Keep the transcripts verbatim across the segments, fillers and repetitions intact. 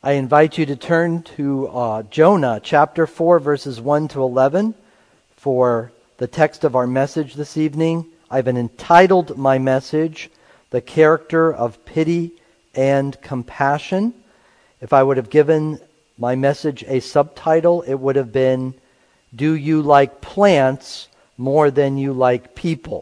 I invite you to turn to uh, Jonah chapter four, verses one to eleven for the text of our message this evening. I've entitled my message, The Character of Pity and Compassion. If I would have given my message a subtitle, it would have been, Do You Like Plants More Than You Like People?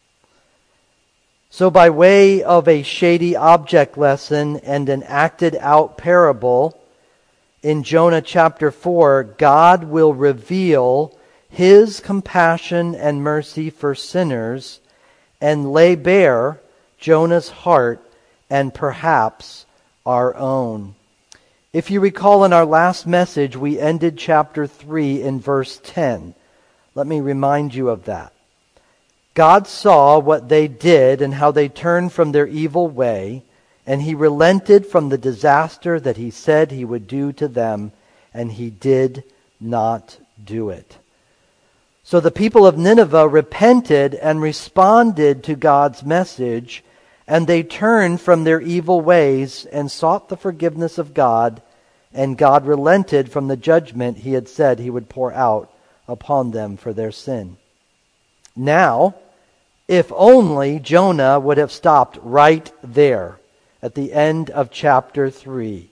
So by way of a shady object lesson and an acted out parable, in Jonah chapter four, God will reveal His compassion and mercy for sinners and lay bare Jonah's heart and perhaps our own. If you recall in our last message, we ended chapter three in verse ten. Let me remind you of that. God saw what they did and how they turned from their evil way, and He relented from the disaster that He said He would do to them, and He did not do it. So the people of Nineveh repented and responded to God's message, and they turned from their evil ways and sought the forgiveness of God, and God relented from the judgment He had said He would pour out upon them for their sin. Now, if only Jonah would have stopped right there at the end of chapter three.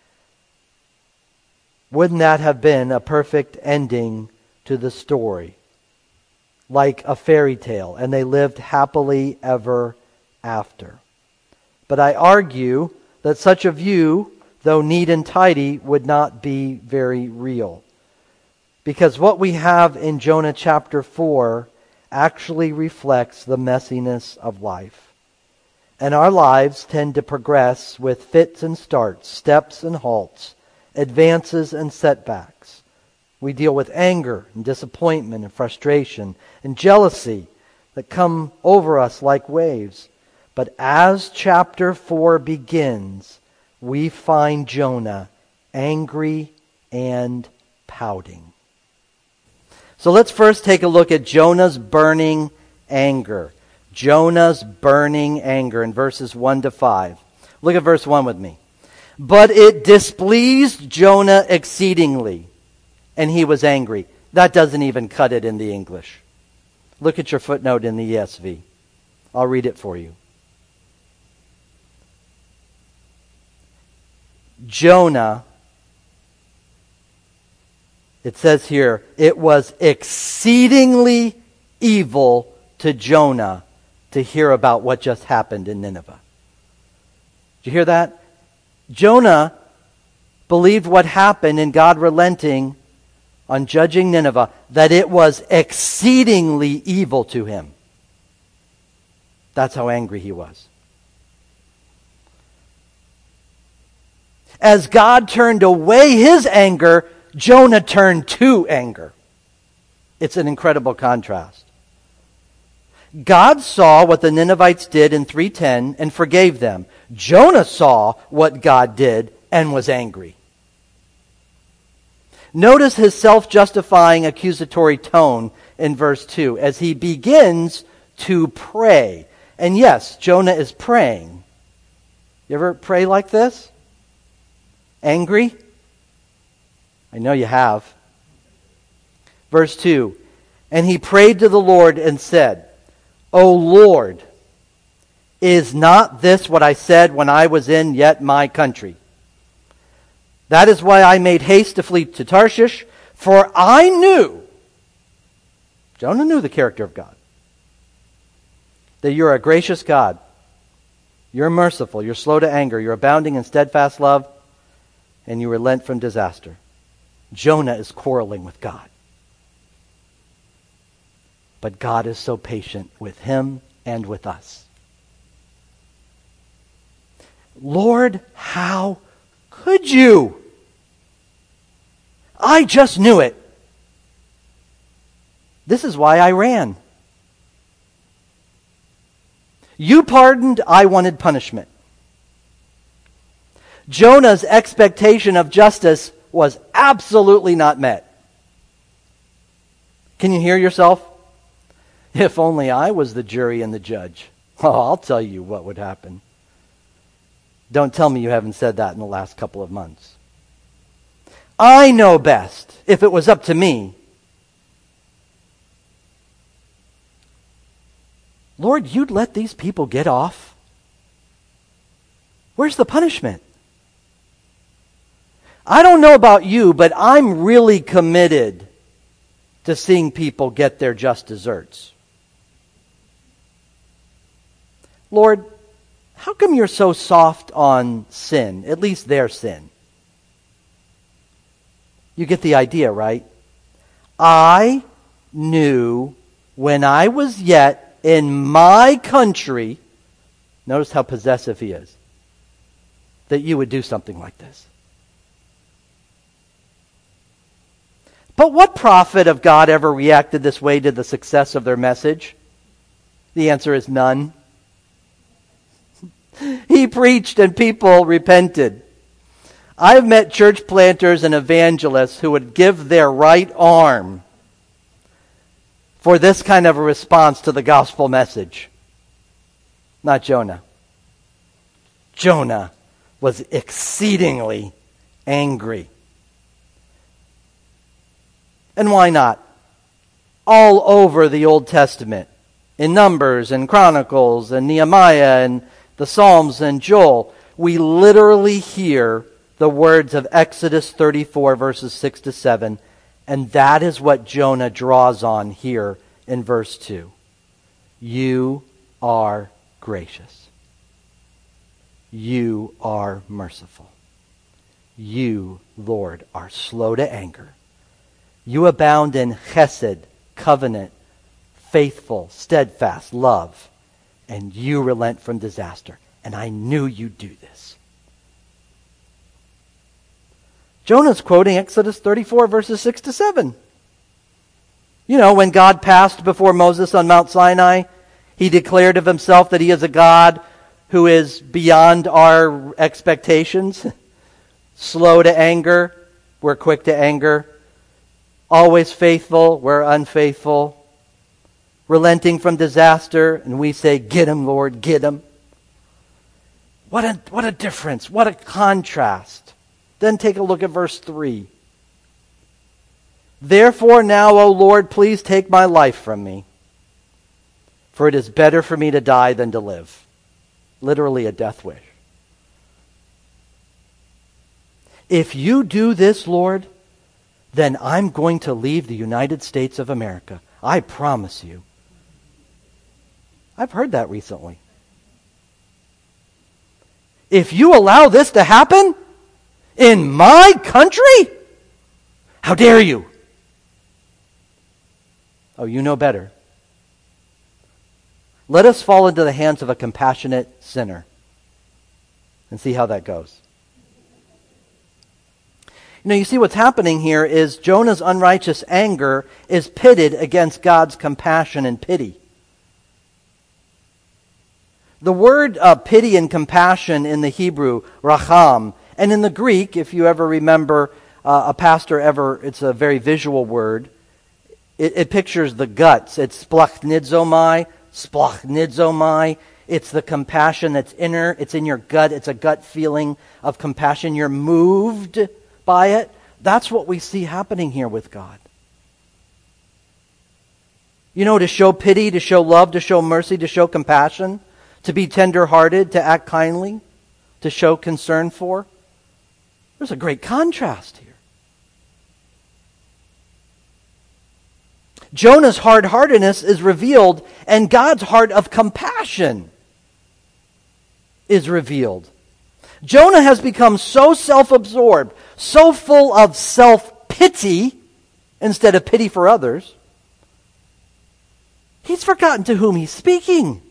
Wouldn't that have been a perfect ending to the story? Like a fairy tale, and they lived happily ever after. But I argue that such a view, though neat and tidy, would not be very real. Because what we have in Jonah chapter four actually reflects the messiness of life. And our lives tend to progress with fits and starts, steps and halts, advances and setbacks. We deal with anger and disappointment and frustration and jealousy that come over us like waves. But as chapter four begins, we find Jonah angry and pouting. So let's first take a look at Jonah's burning anger. Jonah's burning anger in verses one to five. Look at verse one with me. But it displeased Jonah exceedingly, and he was angry. That doesn't even cut it in the English. Look at your footnote in the E S V. I'll read it for you. Jonah, it says here, it was exceedingly evil to Jonah to hear about what just happened in Nineveh. Did you hear that? Jonah believed what happened in God relenting on judging Nineveh, that it was exceedingly evil to him. That's how angry he was. As God turned away His anger, Jonah turned to anger. It's an incredible contrast. God saw what the Ninevites did in three ten and forgave them. Jonah saw what God did and was angry. Notice his self-justifying accusatory tone in verse two as he begins to pray. And yes, Jonah is praying. You ever pray like this? Angry? I know you have. Verse two, and he prayed to the Lord and said, O Lord, is not this what I said when I was in yet my country? That is why I made haste to flee to Tarshish, for I knew, Jonah knew the character of God, that you're a gracious God. You're merciful. You're slow to anger. You're abounding in steadfast love, and you relent from disaster. Jonah is quarreling with God. But God is so patient with him and with us. Lord, how could you? I just knew it. This is why I ran. You pardoned, I wanted punishment. Jonah's expectation of justice was absolutely not met. Can you hear yourself? If only I was the jury and the judge. Oh, I'll tell you what would happen. Don't tell me you haven't said that in the last couple of months. I know best. If it was up to me. Lord, you'd let these people get off? Where's the punishment? I don't know about you, but I'm really committed to seeing people get their just desserts. Lord, how come you're so soft on sin, at least their sin? You get the idea, right? I knew when I was yet in my country, notice how possessive he is, that you would do something like this. But what prophet of God ever reacted this way to the success of their message? The answer is none. He preached and people repented. I've met church planters and evangelists who would give their right arm for this kind of a response to the gospel message. Not Jonah. Jonah was exceedingly angry. And why not? All over the Old Testament, in Numbers and Chronicles and Nehemiah and the Psalms and Joel, we literally hear the words of Exodus thirty-four, verses six to seven, and that is what Jonah draws on here in verse two. You are gracious. You are merciful. You, Lord, are slow to anger. You abound in chesed, covenant, faithful, steadfast love, and you relent from disaster. And I knew you'd do this. Jonah's quoting Exodus thirty-four, verses six to seven. You know, when God passed before Moses on Mount Sinai, he declared of himself that he is a God who is beyond our expectations. Slow to anger, we're quick to anger. Always faithful, we're unfaithful. Relenting from disaster, and we say, get him, Lord, get him. What a, what a difference, what a contrast. Then take a look at verse three. Therefore now, O Lord, please take my life from me, for it is better for me to die than to live. Literally a death wish. If you do this, Lord, then I'm going to leave the United States of America. I promise you. I've heard that recently. If you allow this to happen in my country, how dare you? Oh, you know better. Let us fall into the hands of a compassionate sinner and see how that goes. You know, you see what's happening here is Jonah's unrighteous anger is pitted against God's compassion and pity. The word uh, pity and compassion in the Hebrew, racham, and in the Greek, if you ever remember uh, a pastor ever, it's a very visual word. It, it pictures the guts. It's splachnizomai, splachnizomai. It's the compassion that's inner. It's in your gut. It's a gut feeling of compassion. You're moved by it. That's what we see happening here with God. You know, to show pity, to show love, to show mercy, to show compassion, to be tender-hearted, to act kindly, to show concern for. There's a great contrast here. Jonah's hard-heartedness is revealed, and God's heart of compassion is revealed. Jonah has become so self-absorbed, so full of self-pity instead of pity for others, he's forgotten to whom he's speaking.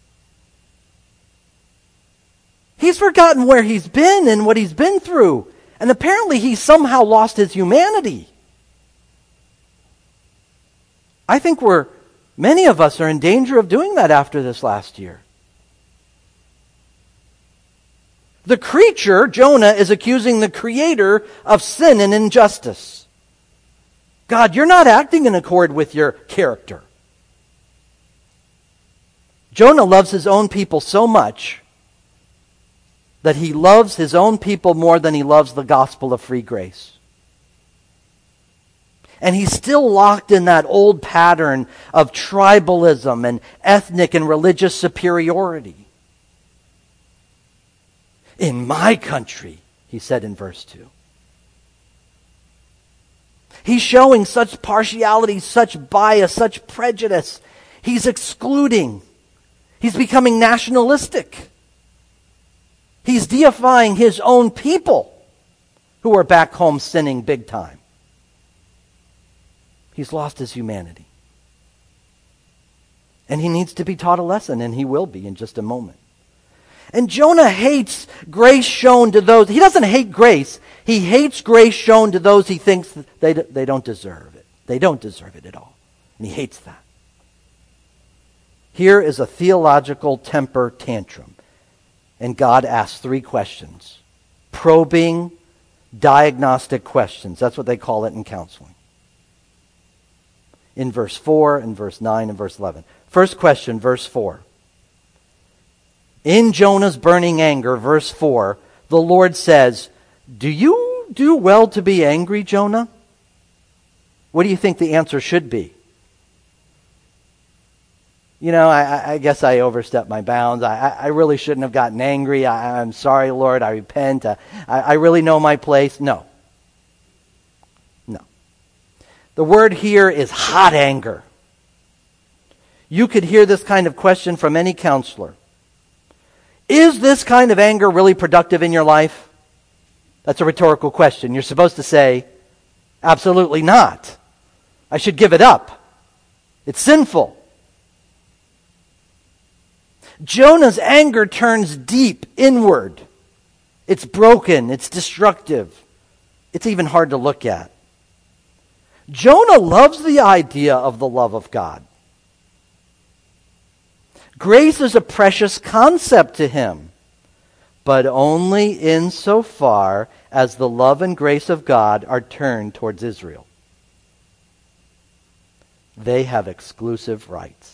He's forgotten where he's been and what he's been through. And apparently he's somehow lost his humanity. I think we're, many of us are in danger of doing that after this last year. The creature, Jonah, is accusing the Creator of sin and injustice. God, you're not acting in accord with your character. Jonah loves his own people so much that he loves his own people more than he loves the gospel of free grace. And he's still locked in that old pattern of tribalism and ethnic and religious superiority. In my country, he said in verse two. He's showing such partiality, such bias, such prejudice. He's excluding. He's becoming nationalistic. He's deifying his own people who are back home sinning big time. He's lost his humanity. And he needs to be taught a lesson, and he will be in just a moment. And Jonah hates grace shown to those. He doesn't hate grace. He hates grace shown to those he thinks they, they don't deserve it. They don't deserve it at all. And he hates that. Here is a theological temper tantrum. And God asks three questions. Probing, diagnostic questions. That's what they call it in counseling. In verse four, and verse nine, and verse eleven. First question, verse four. In Jonah's burning anger, verse four, the Lord says, do you do well to be angry, Jonah? What do you think the answer should be? You know, I, I guess I overstepped my bounds. I, I really shouldn't have gotten angry. I, I'm sorry, Lord. I repent. I, I really know my place. No. No. The word here is hot anger. You could hear this kind of question from any counselor. Is this kind of anger really productive in your life? That's a rhetorical question. You're supposed to say, absolutely not. I should give it up. It's sinful. Jonah's anger turns deep inward. It's broken. It's destructive. It's even hard to look at. Jonah loves the idea of the love of God. Grace is a precious concept to him, but only insofar as the love and grace of God are turned towards Israel. They have exclusive rights.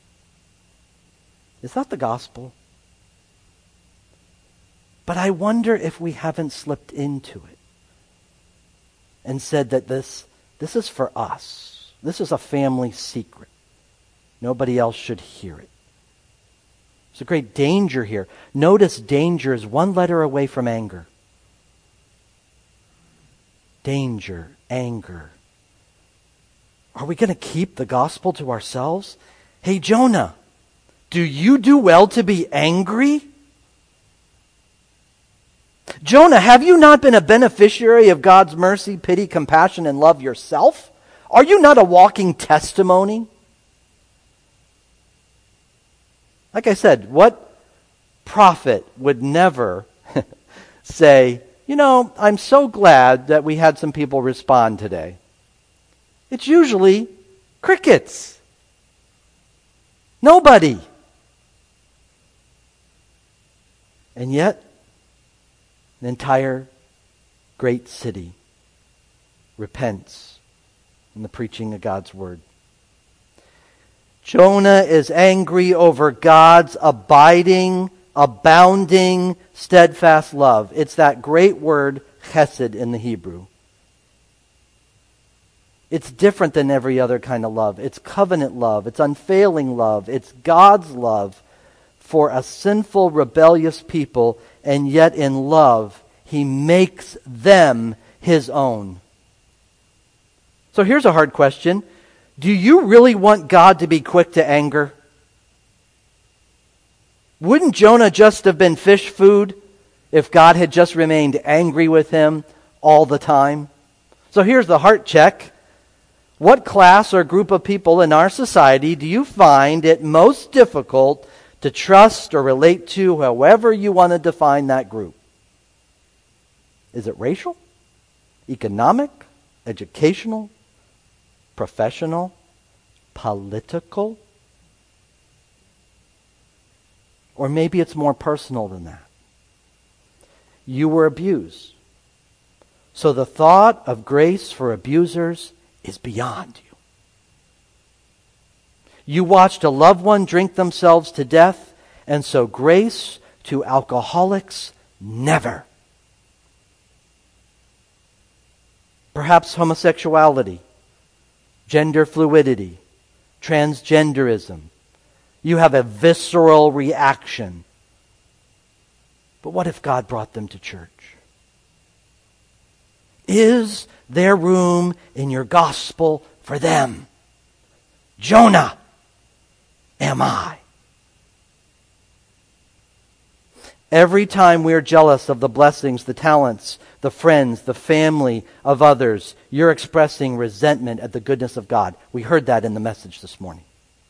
Is that the gospel? But I wonder if we haven't slipped into it and said that this, this is for us. This is a family secret. Nobody else should hear it. There's a great danger here. Notice danger is one letter away from anger. Danger, anger. Are we going to keep the gospel to ourselves? Hey, Jonah, do you do well to be angry? Jonah, have you not been a beneficiary of God's mercy, pity, compassion, and love yourself? Are you not a walking testimony? Like I said, what prophet would never say, you know, I'm so glad that we had some people respond today? It's usually crickets. Nobody. And yet, an entire great city repents in the preaching of God's word. Jonah is angry over God's abiding, abounding, steadfast love. It's that great word, chesed, in the Hebrew. It's different than every other kind of love. It's covenant love. It's unfailing love. It's God's love for a sinful, rebellious people, and yet in love, he makes them his own. So here's a hard question. Do you really want God to be quick to anger? Wouldn't Jonah just have been fish food if God had just remained angry with him all the time? So here's the heart check. What class or group of people in our society do you find it most difficult to trust or relate to, however you want to define that group? Is it racial, economic, educational, professional, political? Or maybe it's more personal than that. You were abused. So the thought of grace for abusers is beyond you. You watched a loved one drink themselves to death, and so grace to alcoholics Never. Perhaps homosexuality, gender fluidity, transgenderism. You have a visceral reaction. But what if God brought them to church? Is there room in your gospel for them? Jonah, am I? Every time we are jealous of the blessings, the talents, the friends, the family of others, you're expressing resentment at the goodness of God. We heard that in the message this morning.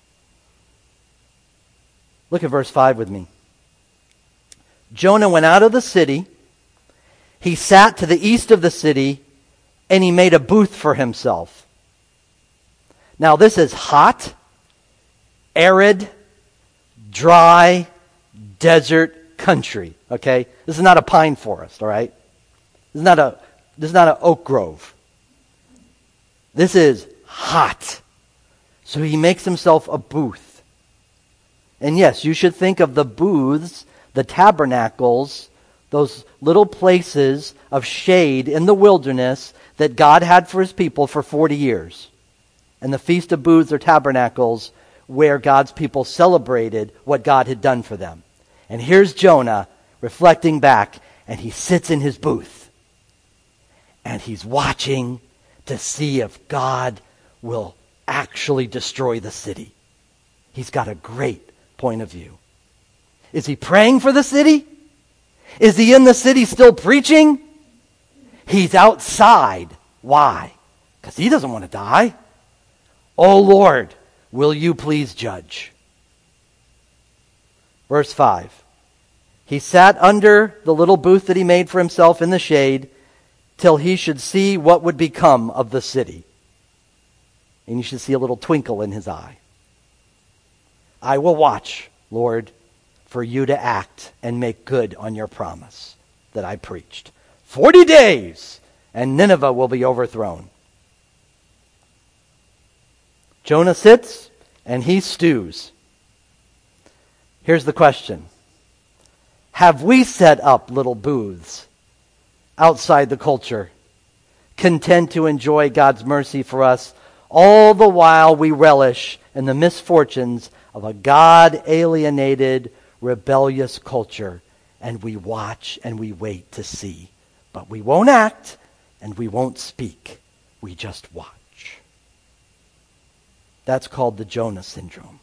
Look at verse five with me. Jonah went out of the city. He sat to the east of the city, and he made a booth for himself. Now this is hot, arid, dry, desert country, okay? This is not a pine forest, all right? This is not a, this is not an oak grove. This is hot. So he makes himself a booth. And yes, you should think of the booths, the tabernacles, those little places of shade in the wilderness that God had for his people for forty years. And the Feast of Booths or Tabernacles where God's people celebrated what God had done for them. And here's Jonah reflecting back, and he sits in his booth. And he's watching to see if God will actually destroy the city. He's got a great point of view. Is he praying for the city? Is he in the city still preaching? He's outside. Why? Because he doesn't want to die. Oh Lord, will you please judge? Verse five. He sat under the little booth that he made for himself in the shade till he should see what would become of the city. And you should see a little twinkle in his eye. I will watch, Lord, for you to act and make good on your promise that I preached. Forty days, and Nineveh will be overthrown. Jonah sits, and he stews. Here's the question. Have we set up little booths outside the culture, content to enjoy God's mercy for us, all the while we relish in the misfortunes of a God-alienated, rebellious culture, and we watch and we wait to see. But we won't act and we won't speak. We just watch. That's called the Jonah syndrome.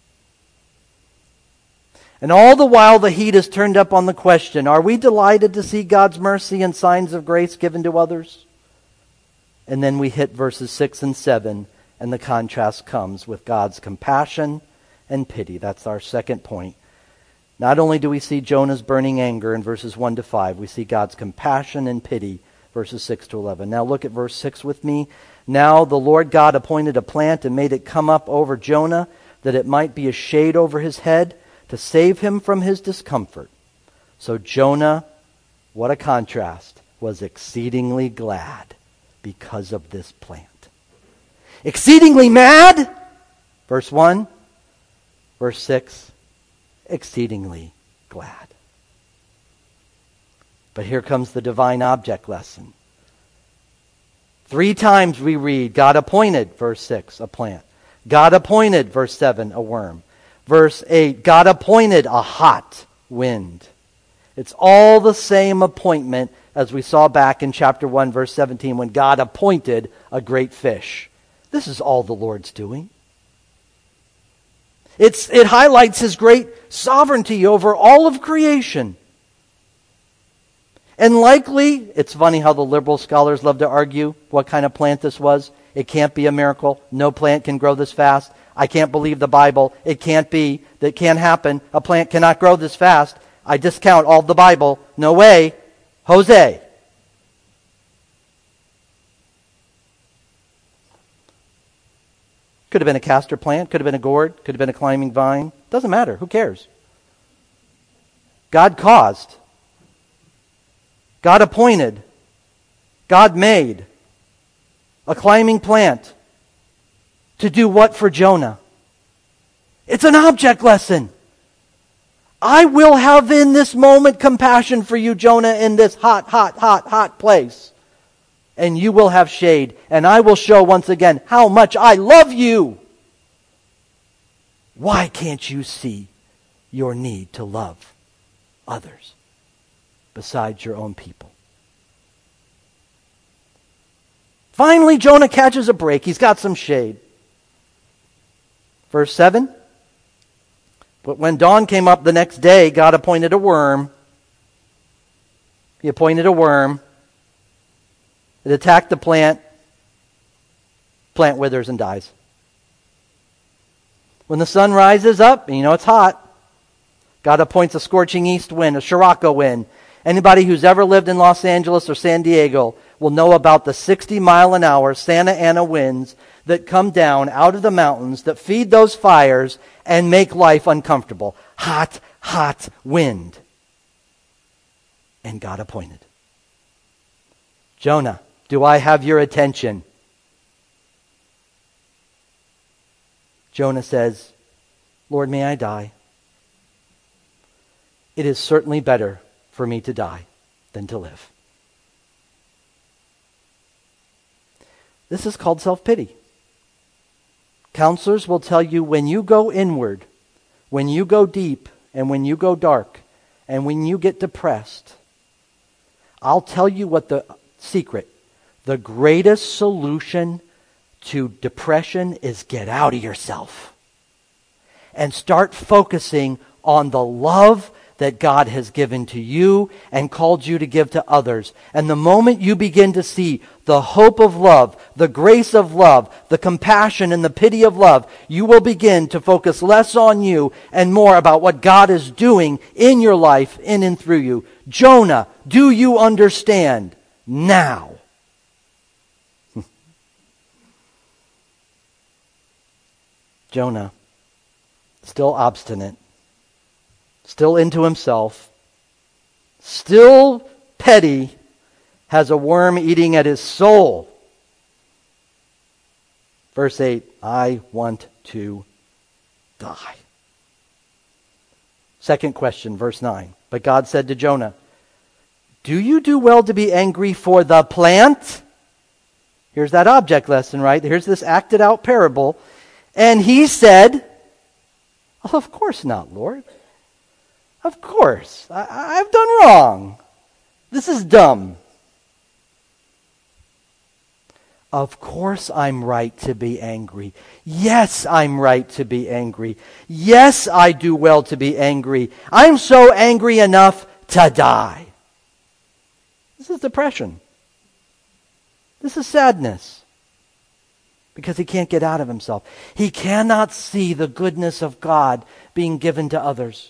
And all the while the heat is turned up on the question, are we delighted to see God's mercy and signs of grace given to others? And then we hit verses six and seven, and the contrast comes with God's compassion and pity. That's our second point. Not only do we see Jonah's burning anger in verses one to five, we see God's compassion and pity, verses six to eleven. Now look at verse six with me. Now the Lord God appointed a plant and made it come up over Jonah, that it might be a shade over his head, to save him from his discomfort. So Jonah, what a contrast, was exceedingly glad because of this plant. Exceedingly mad, verse one. Verse six, exceedingly glad. But here comes the divine object lesson. Three times we read, God appointed, verse six, a plant. God appointed, verse seven, a worm. Verse eight, God appointed a hot wind. It's all the same appointment as we saw back in chapter one, verse seventeen, when God appointed a great fish. This is all the Lord's doing. It's, it highlights his great sovereignty over all of creation. And likely, it's funny how the liberal scholars love to argue what kind of plant this was. It can't be a miracle. No plant can grow this fast. I can't believe the Bible. It can't be. That can't happen. A plant cannot grow this fast. I discount all the Bible. No way. Jose. Could have been a castor plant. Could have been a gourd. Could have been a climbing vine. Doesn't matter. Who cares? God caused. God appointed. God made a climbing plant to do what for Jonah? It's an object lesson. I will have in this moment compassion for you, Jonah, in this hot, hot, hot, hot place. And you will have shade. And I will show once again how much I love you. Why can't you see your need to love others besides your own people? Finally, Jonah catches a break. He's got some shade. Verse seven. But when dawn came up the next day, God appointed a worm. He appointed a worm. It attacked the plant. Plant withers and dies. When the sun rises up, and you know it's hot, God appoints a scorching east wind, a Scirocco wind. Anybody who's ever lived in Los Angeles or San Diego will know about the sixty mile an hour Santa Ana winds that come down out of the mountains that feed those fires and make life uncomfortable. Hot, hot wind. And God appointed. Jonah, do I have your attention? Jonah says, Lord, may I die? It is certainly better for me to die than to live. This is called self-pity. Counselors will tell you when you go inward, when you go deep, and when you go dark, and when you get depressed, I'll tell you what the secret, the greatest solution to depression is get out of yourself and start focusing on the love that God has given to you and called you to give to others. And the moment you begin to see the hope of love, the grace of love, the compassion and the pity of love, you will begin to focus less on you and more about what God is doing in your life, in and through you. Jonah, do you understand now? Jonah, still obstinate, still into himself, still petty, has a worm eating at his soul. Verse eight, I want to die. Second question, verse nine. But God said to Jonah, do you do well to be angry for the plant? Here's that object lesson, right? Here's this acted out parable. And he said, oh, of course not, Lord. Of course. I, I've done wrong. This is dumb. Of course I'm right to be angry. Yes, I'm right to be angry. Yes, I do well to be angry. I'm so angry enough to die. This is depression. This is sadness. Because he can't get out of himself. He cannot see the goodness of God being given to others.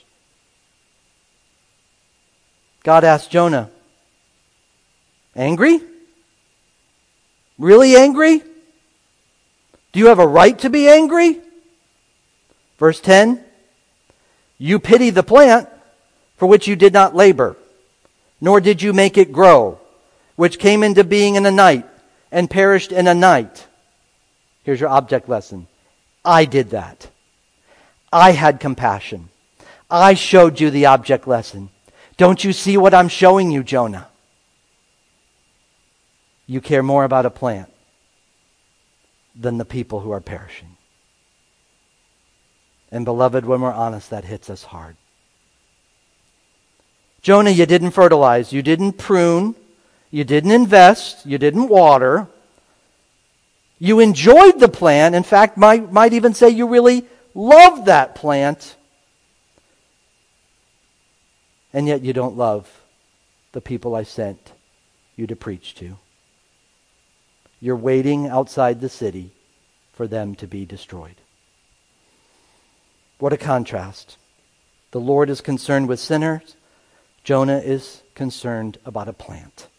God asked Jonah, angry? Really angry? Do you have a right to be angry? Verse ten, you pity the plant for which you did not labor, nor did you make it grow, which came into being in a night and perished in a night. Here's your object lesson. I did that. I had compassion. I showed you the object lesson. Don't you see what I'm showing you, Jonah? You care more about a plant than the people who are perishing. And beloved, when we're honest, that hits us hard. Jonah, you didn't fertilize. You didn't prune. You didn't invest. You didn't water. You enjoyed the plant. In fact, might, might even say you really loved that plant. And yet you don't love the people I sent you to preach to. You're waiting outside the city for them to be destroyed. What a contrast. The Lord is concerned with sinners. Jonah is concerned about a plant.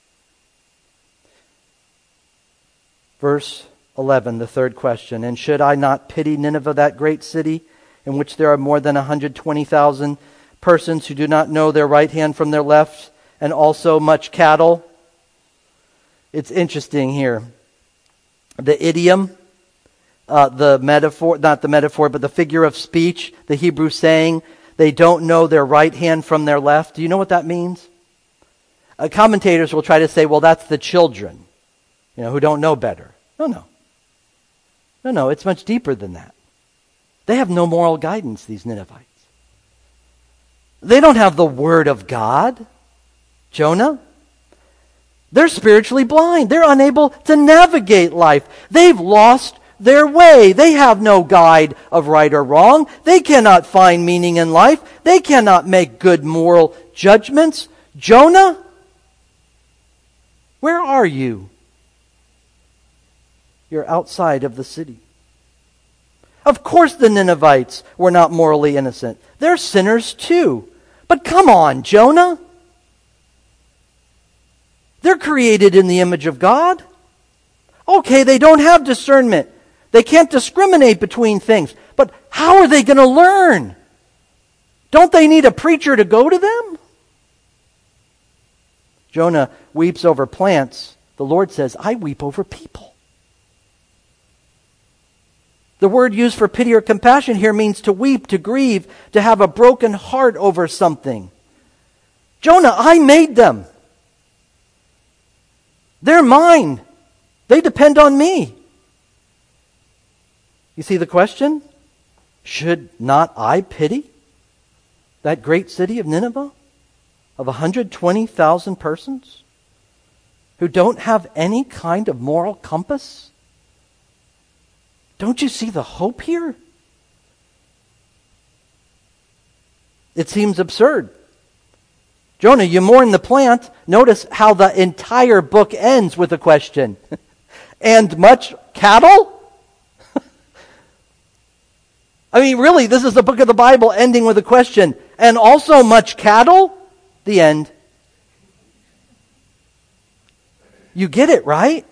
Verse eleven, the third question. And should I not pity Nineveh, that great city, in which there are more than one hundred twenty thousand persons who do not know their right hand from their left, and also much cattle? It's interesting here. The idiom, uh, the metaphor, not the metaphor, but the figure of speech, the Hebrew saying they don't know their right hand from their left. Do you know what that means? Uh, commentators will try to say, well, that's the children, you know, who don't know better. No, no. No, no, it's much deeper than that. They have no moral guidance, these Ninevites. They don't have the word of God. Jonah? They're spiritually blind. They're unable to navigate life. They've lost their way. They have no guide of right or wrong. They cannot find meaning in life. They cannot make good moral judgments. Jonah? Where are you? You're outside of the city. Of course the Ninevites were not morally innocent. They're sinners too. But come on, Jonah. They're created in the image of God. Okay, they don't have discernment. They can't discriminate between things. But how are they going to learn? Don't they need a preacher to go to them? Jonah weeps over plants. The Lord says, I weep over people. The word used for pity or compassion here means to weep, to grieve, to have a broken heart over something. Jonah, I made them. They're mine. They depend on me. You see the question? Should not I pity that great city of Nineveh of one hundred twenty thousand persons who don't have any kind of moral compass? Don't you see the hope here? It seems absurd. Jonah, you mourn the plant. Notice how the entire book ends with a question. And much cattle? I mean, really, this is the book of the Bible ending with a question. And also much cattle? The end. You get it, right?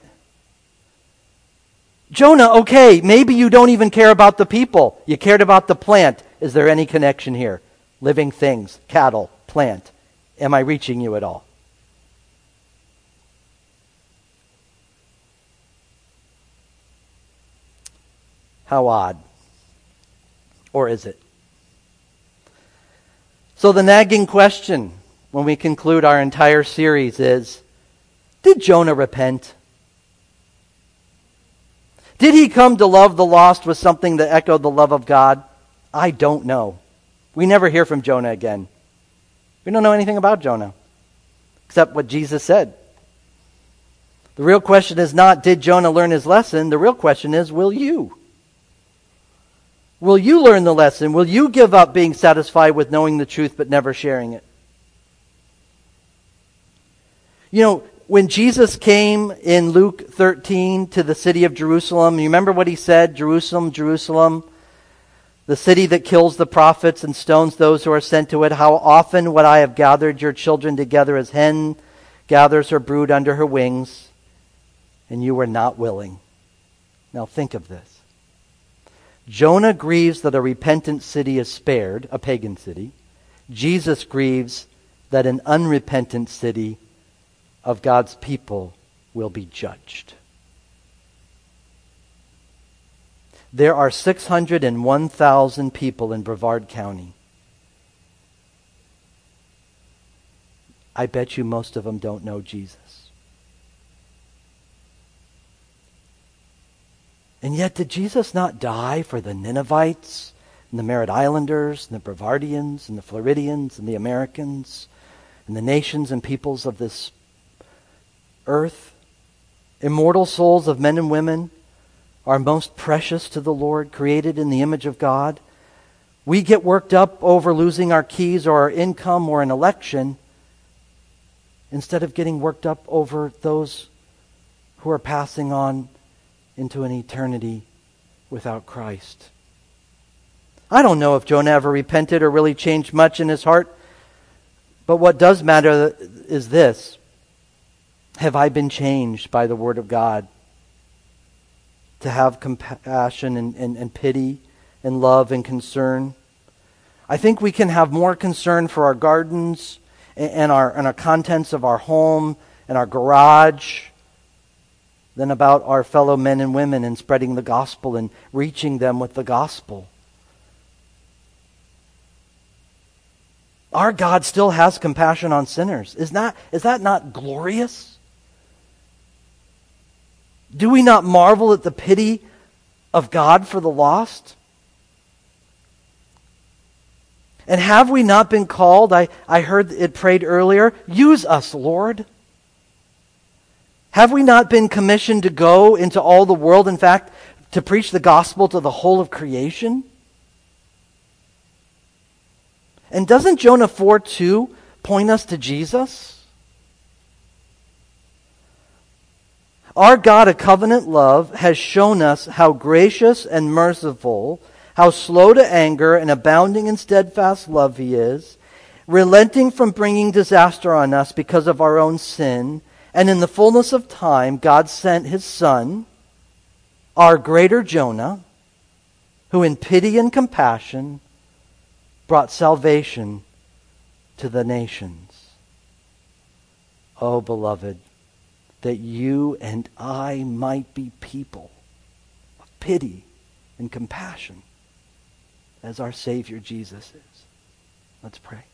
Jonah, okay, maybe you don't even care about the people. You cared about the plant. Is there any connection here? Living things, cattle, plant. Am I reaching you at all? How odd. Or is it? So the nagging question when we conclude our entire series is, did Jonah repent? Did he come to love the lost with something that echoed the love of God? I don't know. We never hear from Jonah again. We don't know anything about Jonah, except what Jesus said. The real question is not, did Jonah learn his lesson? The real question is, will you? Will you learn the lesson? Will you give up being satisfied with knowing the truth but never sharing it? You know, when Jesus came in Luke thirteen to the city of Jerusalem, you remember what he said? Jerusalem, Jerusalem, the city that kills the prophets and stones those who are sent to it. How often would I have gathered your children together as hen gathers her brood under her wings, and you were not willing. Now think of this. Jonah grieves that a repentant city is spared, a pagan city. Jesus grieves that an unrepentant city of God's people will be judged. There are six hundred one thousand people in Brevard County. I bet you most of them don't know Jesus. And yet, did Jesus not die for the Ninevites and the Merritt Islanders and the Brevardians and the Floridians and the Americans and the nations and peoples of this earth? Immortal souls of men and women are most precious to the Lord, created in the image of God. We get worked up over losing our keys or our income or an election instead of getting worked up over those who are passing on into an eternity without Christ. I don't know if Jonah ever repented or really changed much in his heart, but what does matter is this. Have I been changed by the Word of God to have compassion and, and, and pity and love and concern? I think we can have more concern for our gardens and, and, our, and our contents of our home and our garage than about our fellow men and women and spreading the gospel and reaching them with the gospel. Our God still has compassion on sinners. Is that, is that not glorious? Do we not marvel at the pity of God for the lost? And have we not been called? I, I heard it prayed earlier, use us, Lord. Have we not been commissioned to go into all the world, in fact, to preach the gospel to the whole of creation? And doesn't Jonah four two point us to Jesus? Our God of covenant love has shown us how gracious and merciful, how slow to anger and abounding in steadfast love He is, relenting from bringing disaster on us because of our own sin. And in the fullness of time, God sent His Son, our greater Jonah, who in pity and compassion brought salvation to the nations. Oh, beloved, that you and I might be people of pity and compassion as our Savior Jesus is. Let's pray.